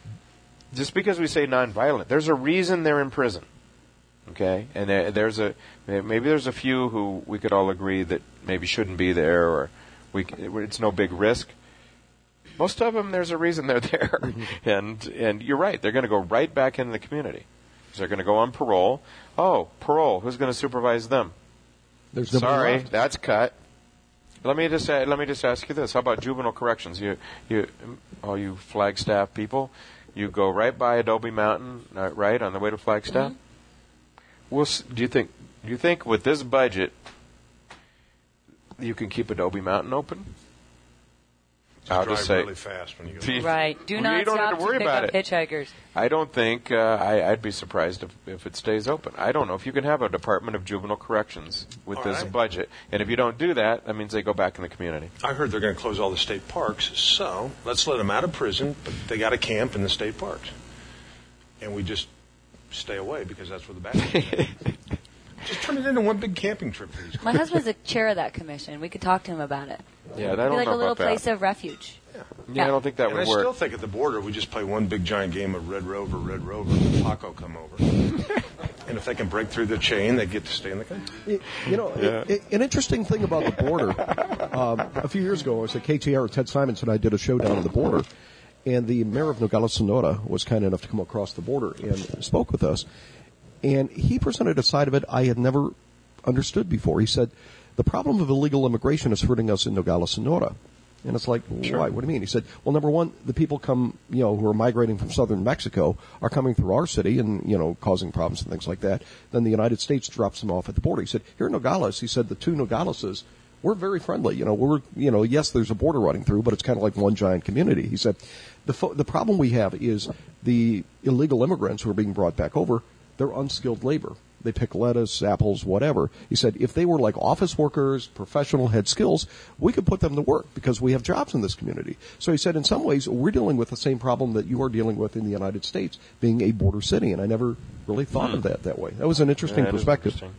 Just because we say nonviolent, there's a reason they're in prison. Okay? And there, there's a, maybe there's a few who we could all agree that maybe shouldn't be there, or we, it's no big risk. Most of them, there's a reason they're there. Mm-hmm. And and you're right. They're going to go right back into the community. So they're going to go on parole. Oh, parole. Who's going to supervise them? There's nobody Sorry, left. that's cut. Let me just say, let me just ask you this. How about juvenile corrections? You, you, all you Flagstaff people, you go right by Adobe Mountain, uh, right, on the way to Flagstaff? Mm-hmm. Well, s- do you think, do you think with this budget, you can keep Adobe Mountain open? I'll Drive just say, really fast when you go. See, Right. Do well, not you don't stop have to worry to pick about up it. hitchhikers. I don't think uh, I, I'd be surprised if, if it stays open. I don't know if you can have a Department of Juvenile Corrections with All this right. budget, and if you don't do that, that means they go back in the community. I heard they're going to close all the state parks, so let's let them out of prison, but they got to camp in the state parks. And we just stay away because that's where the bad guys are. Just turn it into one big camping trip for these guys. My husband's the chair of that commission. We could talk to him about it. Yeah, I It'd don't be like know a little about place that. of refuge. Yeah, I don't think that And would I work. still think at the border we just play one big giant game of Red Rover, Red Rover, and Paco come over. And if they can break through the chain, they get to stay in the country. You know, Yeah. i- i- an interesting thing about the border, um, a few years ago, I was at K T R, Ted Simons and I did a show down on the border, and the mayor of Nogales, Sonora was kind enough to come across the border and spoke with us. And he presented a side of it I had never understood before. He said, the problem of illegal immigration is hurting us in Nogales, Sonora. And it's like, Sure. why? What do you mean? He said, well, number one, the people come, you know, who are migrating from southern Mexico are coming through our city and, you know, causing problems and things like that. Then the United States drops them off at the border. He said, here in Nogales, he said, the two Nogaleses, we're very friendly. You know, we're, you know, yes, there's a border running through, but it's kind of like one giant community. He said, the fo- the problem we have is the illegal immigrants who are being brought back over, they're unskilled labor. They pick lettuce, apples, whatever. He said, if they were like office workers, professional, had skills, we could put them to work because we have jobs in this community. So he said, in some ways, we're dealing with the same problem that you are dealing with in the United States, being a border city. And I never really thought of that that way. That was an interesting Yeah, that is perspective. interesting.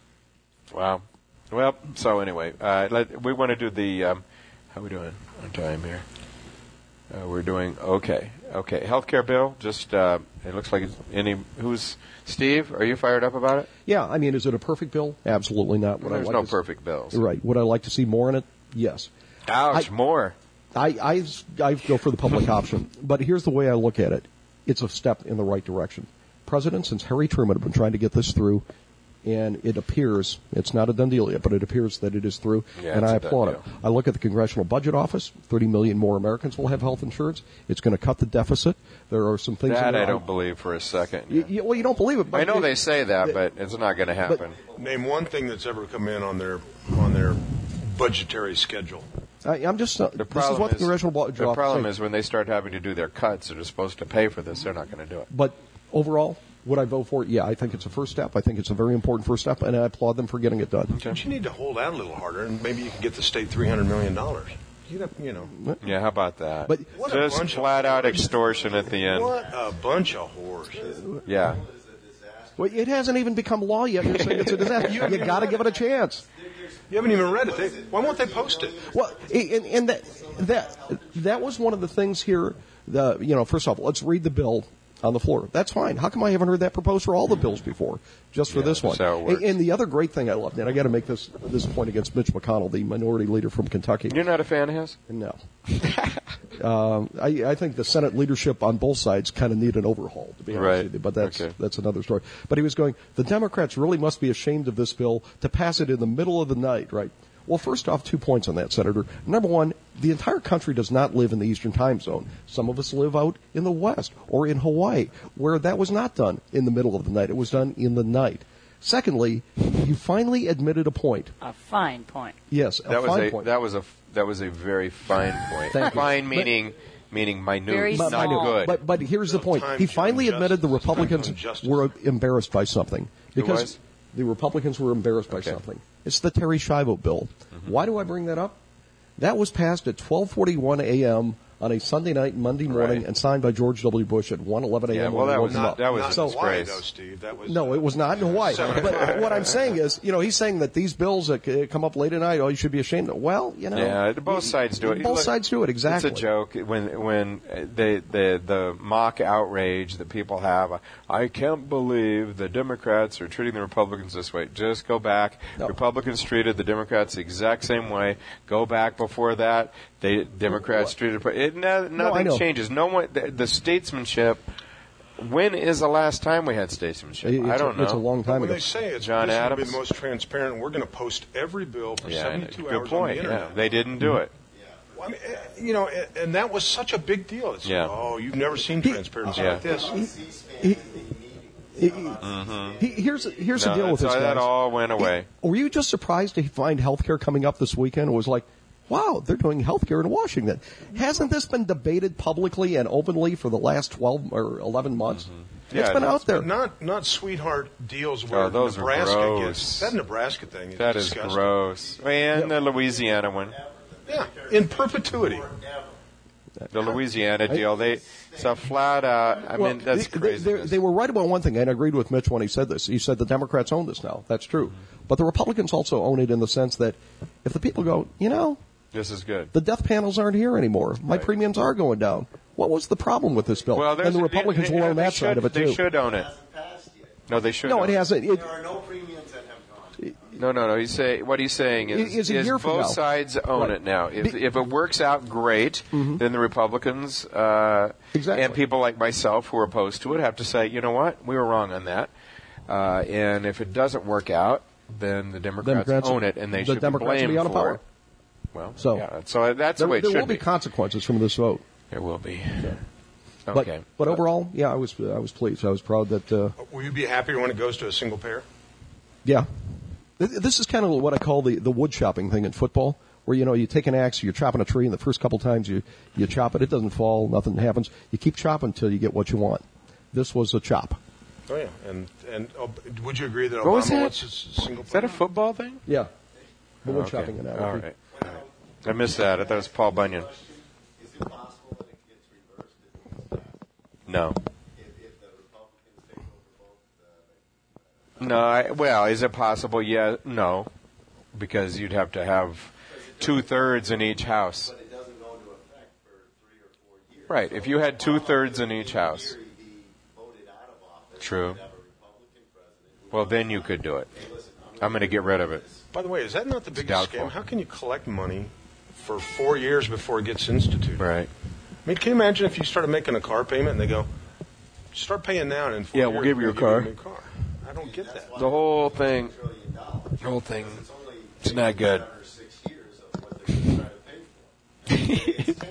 Wow. Well, so anyway, uh, let, we want to do the, um, how are we doing on time here? Uh, we're doing okay. Okay, healthcare bill. Just uh, it looks like it's any. Who's Steve? Are you fired up about it? Yeah, I mean, is it a perfect bill? Absolutely not. Would I There's like no to s- perfect bills. Right. Would I like to see more in it? Yes. Ouch! I- more. I, I, I go for the public option. But here's the way I look at it. It's a step in the right direction. President, since Harry Truman, have been trying to get this through, and it appears, it's not a done deal yet, but it appears that it is through, Yeah, and it's I a done applaud it. deal. I look at the Congressional Budget Office. thirty million more Americans will have health insurance. It's going to cut the deficit. There are some things in That there I don't believe for a second. You, you, well, you don't believe it. But I know it- they say that, it- but it's not going to happen. Name one thing that's ever come in on their on their budgetary schedule I, I'm just. Uh, The this is problem what the congressional blo- the problem is when they start having to do their cuts, they're supposed to pay for this. They're not going to do it. But overall, would I vote for it? Yeah, I think it's a first step. I think it's a very important first step, and I applaud them for getting it done. Okay. But you need to hold out a little harder, and maybe you can get the state three hundred million dollars. You know, you know. Yeah, how about that? But- What a just bunch of flat out whores. extortion at the end. What a bunch of whores. Yeah. Well, it hasn't even become law yet. You're saying it's a disaster. you got to give it a chance. You haven't even read it. They, why won't they post it? Well, and, and that that that was one of the things here. The you know, first off, let's read the bill on the floor. That's fine. How come I haven't heard that proposed for all the bills before, just for Yeah, this one? that's how it works. And, and the other great thing I loved, and I got to make this this point against Mitch McConnell, the minority leader from Kentucky. You're not a fan of his? No. um, I, I think the Senate leadership on both sides kind of need an overhaul, to be honest Right. with you. But that's Okay. that's another story. But he was going, the Democrats really must be ashamed of this bill to pass it in the middle of the night, right? Well, first off, two points on that, Senator. Number one, the entire country does not live in the Eastern time zone. Some of us live out in the West or in Hawaii, where that was not done in the middle of the night. It was done in the night. Secondly, you finally admitted a point. A fine point. Yes, a That was fine a point. that was a that was a very fine point. Thank you. Fine But- meaning meaning minute, Very not small. good. But but here's the point. Time He to finally admitted the injustice. Time to Republicans injustice. were embarrassed by something Who because was? the Republicans were embarrassed by Okay. something. It's the Terry Schiavo bill. Mm-hmm. Why do I bring that up? That was passed at twelve forty-one a.m. on a Sunday night, Monday morning, Right. and signed by George W. Bush at one eleven a.m. Yeah, well, when he that woke was him not- up. that was Not a so, in Hawaii, disgrace. though, Steve. That was no, it was not in Hawaii. Seven But o'clock. what I'm saying is, you know, he's saying that these bills that uh, come up late at night, oh, you should be ashamed of. Well, you know. Yeah, both sides do it. Both Look, sides do it, exactly. It's a joke when when the the the mock outrage that people have. I can't believe the Democrats are treating the Republicans this way. Just go back. No. Republicans treated the Democrats the exact same way. Go back before that. They Democrats treated it. No, I nothing know. changes. No one. The, the statesmanship. When is the last time we had statesmanship? It's, I don't know. It's a long But time when ago. they say it's John this will be Adams? the most transparent, and we're going to post every bill for Yeah, seventy-two good hours point. on the internet. Yeah, they didn't do it. Well, I mean, eh, you know, and, and that was such a big deal. It's Yeah. like, oh, you've never seen transparency Yeah. like this. He- he- he- here's here's No, the deal with that's- this, that guys. all went away. Were you just surprised to find health care coming up this weekend? It was like, wow, they're doing health care in Washington. Hasn't this been debated publicly and openly for the last twelve or eleven months? It's Mm-hmm. Yeah, been it out there. Not not sweetheart deals where Oh, those are Nebraska gross. gets that Nebraska thing. Is That is disgusting. gross. And the Louisiana one. Yeah, in perpetuity. The Louisiana deal, they it's a flat out. I Well, mean, that's they, crazy. They, they were right about one thing, and I agreed with Mitch when he said this. He said the Democrats own this now. That's true. But the Republicans also own it in the sense that if the people go, you know, This is good. the death panels aren't here anymore. My Right. premiums are going down. What was the problem with this bill? Well, and there's the a- Republicans they- will own they that should, side of it, They too. should own it. No, they should. No, own it hasn't. It, There are no premiums that have gone. No, no, no. He's say what he's saying is, Is a year from both now. sides own Right. it now. If, Be- if it works out great, then the Republicans uh, Exactly. and people like myself who are opposed to it have to say, you know what, we were wrong on that. Uh, and if it doesn't work out, then the Democrats, Democrats- own it, and they the should Democrats be will blamed be out of for power. it. Well, So- yeah, so that's There, the way it there should will be be. consequences from this vote. There will be. But, Okay. but overall, yeah, I was I was pleased. I was proud that uh, Will you be happier when it goes to a single payer? yeah. Th- This is kind of what I call the, the wood chopping thing in football, where you know you take an axe, you're chopping a tree, and the first couple times you you chop it, it doesn't fall, nothing happens. You keep chopping until you get what you want. This was a chop. Oh yeah, and and oh, would you agree that What was Obama that? wants a s- single Is that a payer? football thing? Yeah, the wood Okay. chopping analogy. All right. All right. I missed that. I thought it was Paul Bunyan. Is it possible that it gets reversed if, it's, No. if, if the Republicans take over both? Uh, No, I, well, is it possible? Yeah, no, because you'd have to have two thirds in each house. but it doesn't go into effect for three or four years. Right. If you had two thirds in each house, Theory, he voted out of office. True. You'd have a Republican president. well, then you could do it. I'm going to get rid of it. By the way, is that not the biggest doubtful. scam? How can you collect money for four years before it gets instituted? Right. I mean, can you imagine if you started making a car payment and they go, start paying now, and in four Yeah, we'll years, give you a we'll car. give you a new car. I don't get that. The whole thing, Trillion dollars. the whole thing, It's only it's not good. five or six years of what they're going to try to pay for.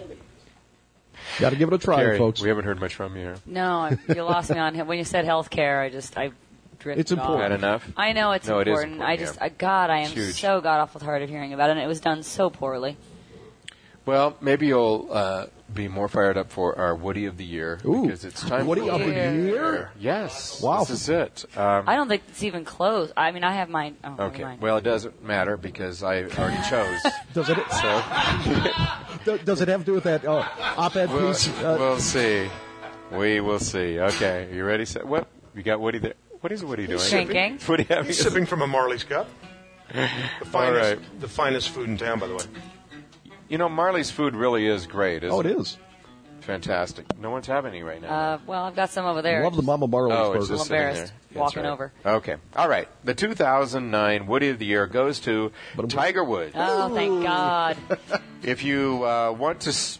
Got to give it a try, Carrie, folks. we haven't heard much from you here. No, I, you lost me on him. When you said health care, I just, I drifted It's important. Had off. enough? I know it's No, it is important. I important, just, yeah. I, God, I am It's huge. so god awful tired of hearing about it, and it was done so poorly. Well, maybe you'll uh, be more fired up for our Woody of the Year Ooh. because it's time Woody for of the Year? Yes. Wow. This is it. Um, I don't think it's even close. I mean, I have mine. Oh, never okay. mind. Well, it doesn't matter because I already chose. Does it? So Do- Does it have to do with that uh, op-ed we'll, piece? Uh, we'll see. We will see. Okay. You ready? Set? What? You got Woody there? What is Woody doing? Drinking. Woody having He's a- sipping from a Marley's cup. The finest, right. the finest food in town, by the way. You know, Marley's food really is great, isn't oh, it it? is. Fantastic. No one's having any right now. Uh, well, I've got some over there. Love the Mama Marley's Oh, it's burger. just A little sitting embarrassed there. That's walking right. over. Okay. All right. The two thousand nine Woody of the Year goes to Tiger Woods. Oh, thank God. If you uh, want to... S-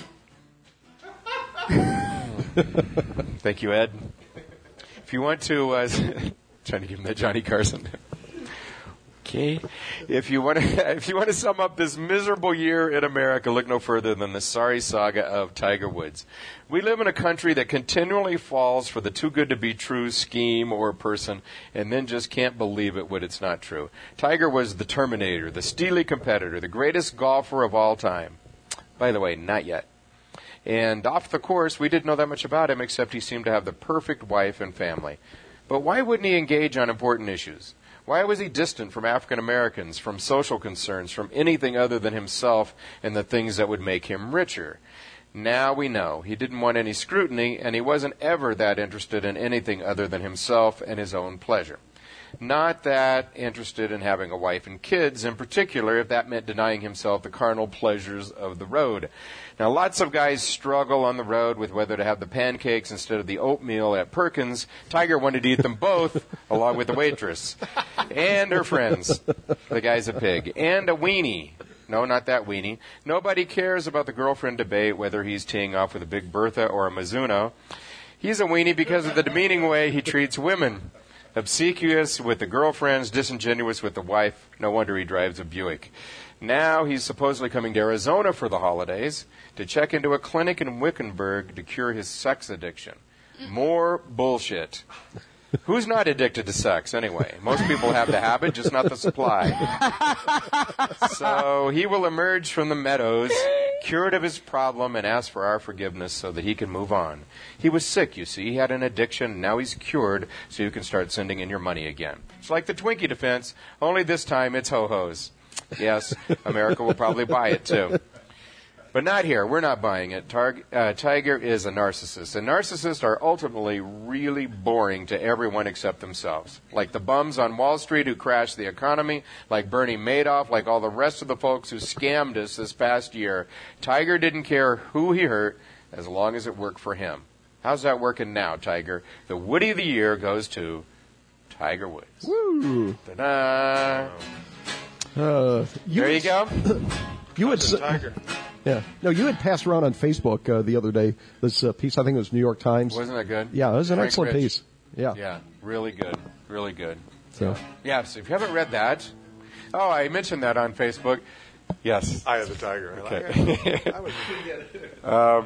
Thank you, Ed. If you want to... Uh, trying to give him that Johnny Carson. Okay. If you want to, if you want to sum up this miserable year in America, look no further than the sorry saga of Tiger Woods. We live in a country that continually falls for the too good to be true scheme or person, and then just can't believe it when it's not true. Tiger was the Terminator, the steely competitor, the greatest golfer of all time. By the way, not yet. And off the course, we didn't know that much about him, except he seemed to have the perfect wife and family. But why wouldn't he engage on important issues? Why was he distant from African Americans, from social concerns, from anything other than himself and the things that would make him richer? Now we know. He didn't want any scrutiny, and he wasn't ever that interested in anything other than himself and his own pleasure. Not that interested in having a wife and kids, in particular, if that meant denying himself the carnal pleasures of the road. Now, lots of guys struggle on the road with whether to have the pancakes instead of the oatmeal at Perkins. Tiger wanted to eat them both, along with the waitress. And her friends. The guy's a pig. And a weenie. No, not that weenie. Nobody cares about the girlfriend debate, whether he's teeing off with a Big Bertha or a Mizuno. He's a weenie because of the demeaning way he treats women. Obsequious with the girlfriends, disingenuous with the wife. No wonder he drives a Buick. Now he's supposedly coming to Arizona for the holidays to check into a clinic in Wickenburg to cure his sex addiction. More bullshit. Who's not addicted to sex anyway? Most people have the habit, just not the supply. So he will emerge from the meadows, cured of his problem, and ask for our forgiveness so that he can move on. He was sick, you see. He had an addiction. Now he's cured, so you can start sending in your money again. It's like the Twinkie defense, only this time it's ho-hos. Yes, America will probably buy it, too. But not here. We're not buying it. Tar- uh, Tiger is a narcissist. And narcissists are ultimately really boring to everyone except themselves. Like the bums on Wall Street who crashed the economy, like Bernie Madoff, like all the rest of the folks who scammed us this past year. Tiger didn't care who he hurt as long as it worked for him. How's that working now, Tiger? The Woody of the Year goes to Tiger Woods. Woo! Ta-da! Uh, you There you had- go. You had, Cousin s- Tiger. yeah. No, you had passed around on Facebook uh, the other day this uh, piece. I think it was New York Times. Wasn't that good? Yeah, it was an Frank excellent Rich. piece. Yeah. Yeah, really good. Really good. So, Yeah, so if you haven't read that, oh, I mentioned that on Facebook. Yes. Eye of the Tiger. I like Okay. it. I would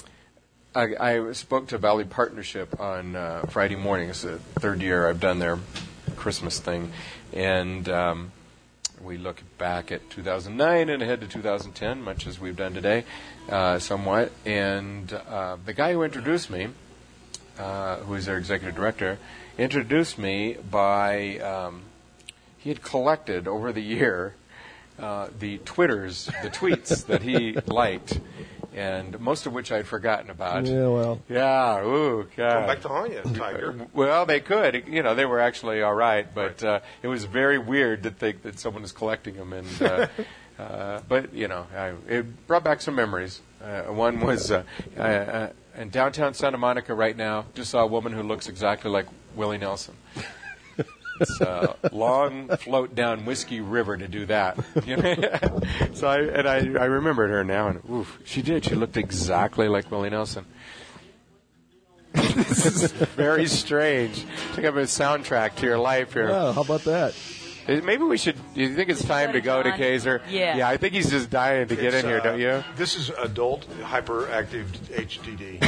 I, I spoke to Valley Partnership on uh, Friday morning. It's the third year I've done their Christmas thing. And um, we look back at two thousand nine and ahead to two thousand ten, much as we've done today, uh, somewhat. And uh, the guy who introduced me, uh, who is their executive director, introduced me by, um, he had collected over the year uh, the Twitters, the tweets that he liked, and most of which I'd forgotten about. yeah, well. Yeah, ooh, God. Come back to haunt you, Tiger. Well, they could. You know, they were actually all right, but uh, it was very weird to think that someone was collecting them. And uh, uh, but you know, I, it brought back some memories. Uh, one was uh, uh, uh, in downtown Santa Monica right now. Just saw a woman who looks exactly like Willie Nelson. It's a long float down Whiskey River to do that. You know? So I and I, I remembered her now, and oof, she did. She looked exactly like Willie Nelson. This is very strange. Think of a soundtrack to your life here. Oh, how about that? Maybe we should. Do you think it's time to go to John. Kaiser? Yeah. Yeah, I think he's just dying to get It's, in here, uh, don't you? This is adult hyperactive H D D.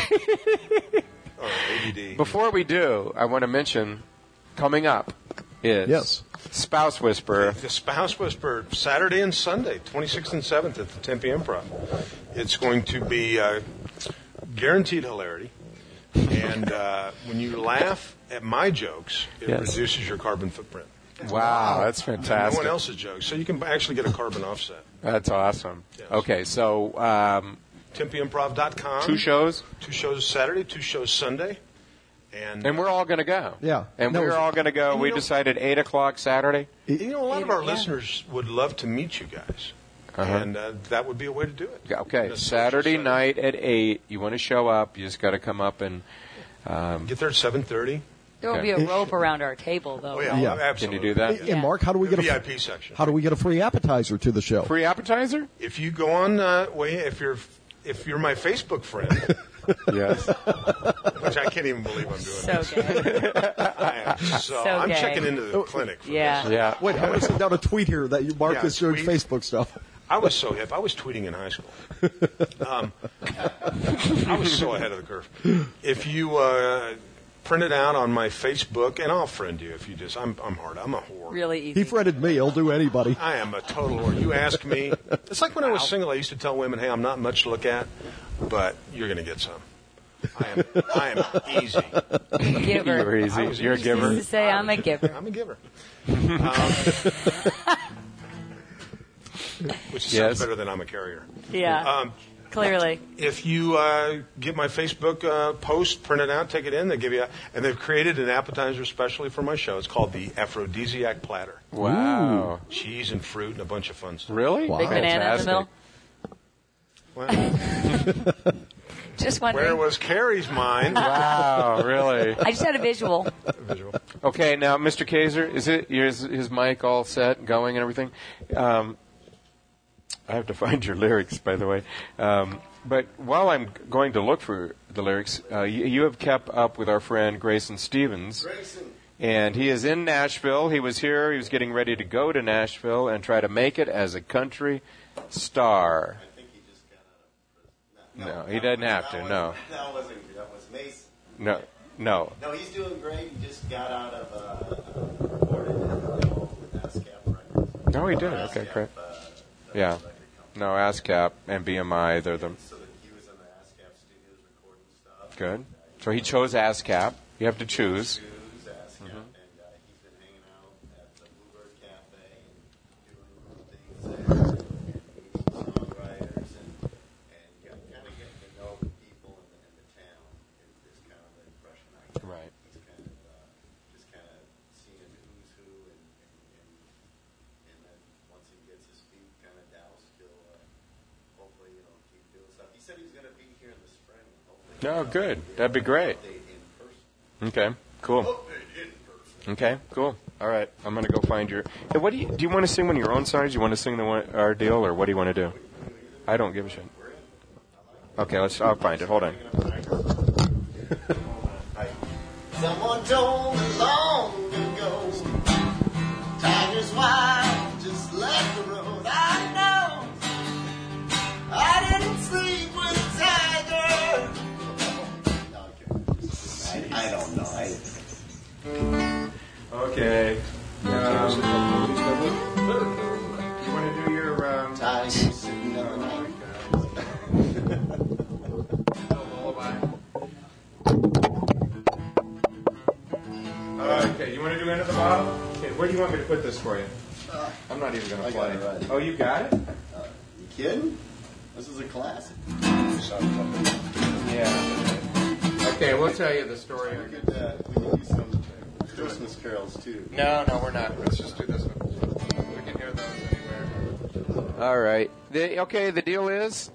Or A D D. Before we do, I want to mention coming up is Yes. Spouse Whisperer. The Spouse Whisperer, Saturday and Sunday, twenty-sixth and seventh at the Tempe Improv. It's going to be uh, guaranteed hilarity. And uh, when you laugh at my jokes, it Yes. reduces your carbon footprint. Wow, that's No fantastic. one else's jokes. So you can actually get a carbon offset. That's awesome. Yes. Okay, so um, Tempe Improv dot com. two shows, Two shows Saturday, two shows Sunday. And, and we're all going to go. Yeah. And No, we're all going to go. and We you know- decided eight o'clock Saturday. you know, a lot of our Yeah. listeners would love to meet you guys. Uh-huh. And uh, that would be a way to do it. Okay, In a social Saturday setting. night at eight. You want to show up? You just got to come up and. Um, Get there at seven thirty. There will be a rope around our table, though. Oh, yeah, Yeah. absolutely. Can you do that? And Mark, how do we The get a V I P section. how do we get a free appetizer to the show? free appetizer? If you go on, uh, well, yeah, if you're if you're my Facebook friend, Yes. which I can't even believe I'm doing. So this. gay. I am so, So I'm gay. checking into the clinic. For Yeah. This. Yeah. Wait, I'm going to send down a tweet here that you, Mark Yeah, is doing tweet. Facebook stuff. I was so hip. I was tweeting in high school. Um, I was so ahead of the curve. If you uh, print it out on my Facebook, and I'll friend you if you just. I'm I'm hard. I'm a whore. Really easy. He friended me. He'll do anybody. I am a total whore. You ask me. It's like when I was single. I used to tell women, "Hey, I'm not much to look at, but you're going to get some." I am. I am easy. Giver. You're easy. I was You're a easy. giver. Used to say I'm a giver. I'm a giver. Um, which sounds Yes. better than I'm a carrier. Yeah. Um, Clearly. if you uh, get my Facebook uh, post, print it out, take it in, they give you, a, and they've created an appetizer specially for my show. It's called the Aphrodisiac Platter. Wow. Cheese and fruit and a bunch of fun stuff. Really? Wow. Big banana in the middle. Well, Just wondering. where was Carrie's mind? Wow, really? I just had a visual. Visual. Okay, now, Mister Kaiser, is it is his mic all set, going, and everything? Um, I have to find your lyrics, by the way. Um, but while I'm going to look for the lyrics, uh, you, you have kept up with our friend Grayson Stevens. Grayson. And he is in Nashville. He was here. He was getting ready to go to Nashville and try to make it as a country star. I think he just got out of prison. No, he doesn't have that to, wasn't- no. That wasn't, that was Mason. No, no. No, he's doing great. He just got out of, uh, uh, recorded a demo with ASCAP Records. No, he did. Or Okay, ASCAP, great. uh, Yeah. record company. No, ASCAP and B M I, they're the So that he was in the ASCAP studios recording stuff. good. So he chose ASCAP. You have to choose. Choose ASCAP, and uh, he's been hanging out at the Bluebird Cafe and doing things there, and meeting songwriters, and and kind of getting to know the people in the, in the town is, is kind of the impression I get. Right. He's kind of uh, just kind of seeing who's who, and and, and and then once he gets his feet kind of doused, he'll uh, hopefully you know keep doing stuff. He said he's going to be here in the spring. And hopefully, Oh, good. That'd be great. update in person. Okay, cool. Update in person. Okay, cool. All right, I'm gonna go find your. Hey, what do you do? You want to sing one of your own songs? You want to sing the one, our deal, or what do you want to do? I don't give a shit. Okay, let's. I'll find it. Hold on. Someone told me long ago, Tiger's wife just left the road. I know I didn't sleep with a tiger. I, I don't know. I, Okay. Um, you want to do your? Um, tiger sitting on my Uh, okay, you want to do End of the Bottle? Okay, where do you want me to put this for you? I'm not even going to I play. got it right. Oh, you got it? You kidding? This is a classic. Yeah. Okay, we'll tell you the story. We could, uh, we could use some Christmas carols too. No, no, we're not. Let's just do this one. We can hear those anywhere. All right. The, okay, the deal is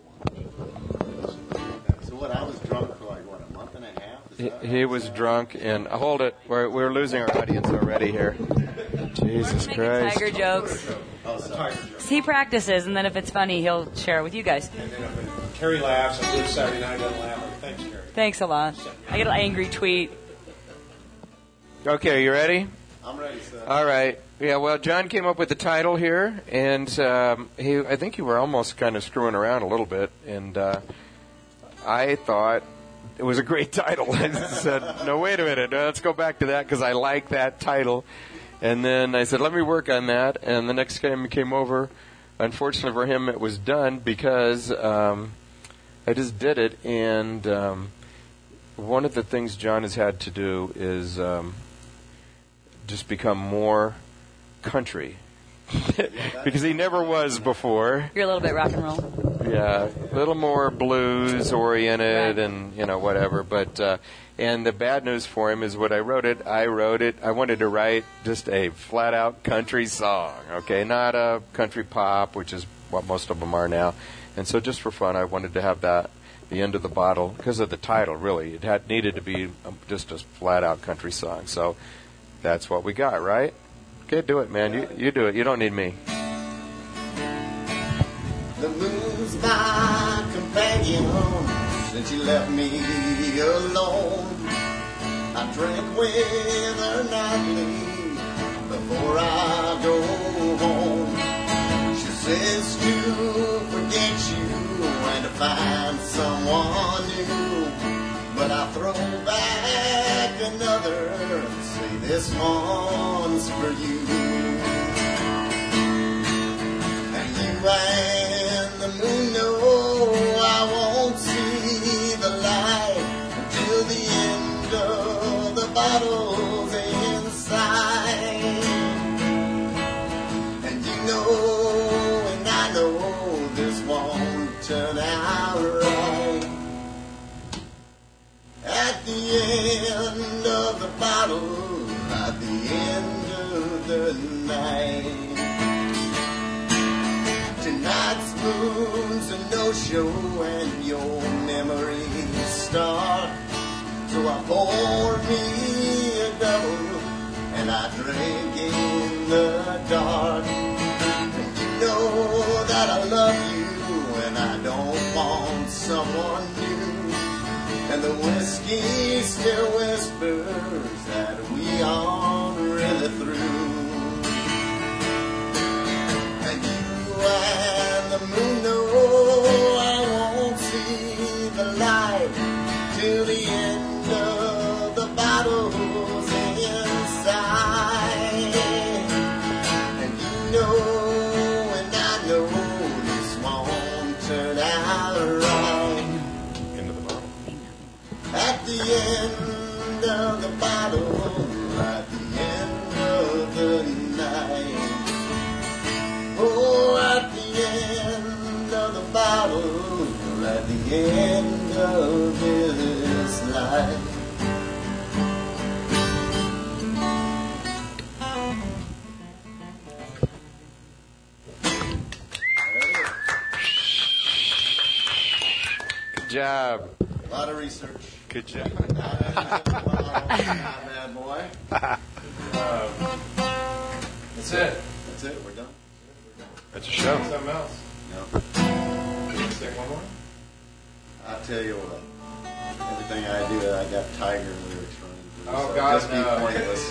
So what? I was drunk for like what a month and a half. Is he, that he was drunk and uh, hold it. We're we're losing our audience already here. Jesus Making Christ. tiger jokes. Oh, sorry. He practices, and then if it's funny, he'll share it with you guys. And then when Carrie laughs, I believe Saturday night doesn't laugh. Like, thanks, Carrie. Thanks a lot. I get an angry tweet. Okay, you ready? I'm ready, sir. All right. Yeah, well, John came up with the title here, and um, he, I think you were almost kind of screwing around a little bit, and uh, I thought it was a great title. I said, no, wait a minute, let's go back to that because I like that title. And then I said, let me work on that. And the next time he came over, unfortunately for him, it was done because um, I just did it. And um, one of the things John has had to do is um, just become more country. Because he never was before. You're a little bit rock and roll. Yeah, a little more blues oriented Right. and, you know, whatever. But uh, and the bad news for him is when I wrote it, I wrote it, I wanted to write just a flat out country song, okay? Not a country pop, which is what most of them are now. And so just for fun, I wanted to have that, the end of the bottle, because of the title, really. It had needed to be um, just a flat out country song. So that's what we got, right? Okay, do it, man. You you do it. You don't need me. The moon's my companion since you left me alone. I drink with her nightly before I go home. She says to forget you and to find someone new, but I throw back another and say this one's for you. And you and the moon know I won't see the light until the end of the bottle's inside. And you know and I know this won't turn out right. At the end of the bottle, at the end of the night. Tonight's moon's a no-show and your memories start. So I pour me a double and I drink in the dark. And you know that I love you and I don't want someone new. And the whiskey still whispers that we aren't really through. And you and the moon know I won't see the light till the end of the bottle's inside. And you know and I know this won't turn out right. Into the bottle. At the end of the bottle, at the end of the night. Oh, at the end of the bottle, at the end of this life. Good job. A lot of research. Good job. Bad boy. That's it. That's it. We're done. That's a show. Something else. No. Can you stick one more? I'll tell you what. Everything I do, I got Tiger lyrics running through. Oh, so God, just be no. pointless.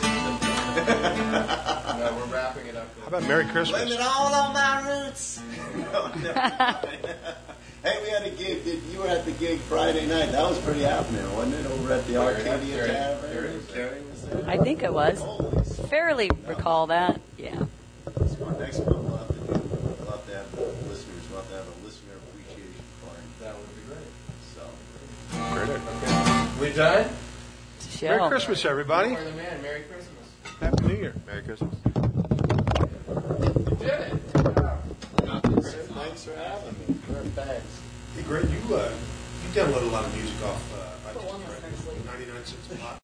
No, we're wrapping it up. How about Merry Christmas? Blame it all on my roots. No, never mind. Hey, we had a gig. Did you were at the gig Friday night? That was pretty happening, wasn't it? Over at the Arcadia Terry. Tavern. Terry was there. Terry was there. I think it was. Holy smokes. Fairly recall that. Yeah. This one, next month we'll have to do. We'll have to have the listeners. We'll have to have a listener appreciation party. That would be great. So. Great. Okay. We done? It's a show. Merry Christmas, everybody. For the man. Merry Christmas. Happy New Year. Merry Christmas. You did it. Thanks for having me. Thanks. Hey, Greg, you uh, you download a lot of music off uh, iTunes, right? ninety-nine cents a pop.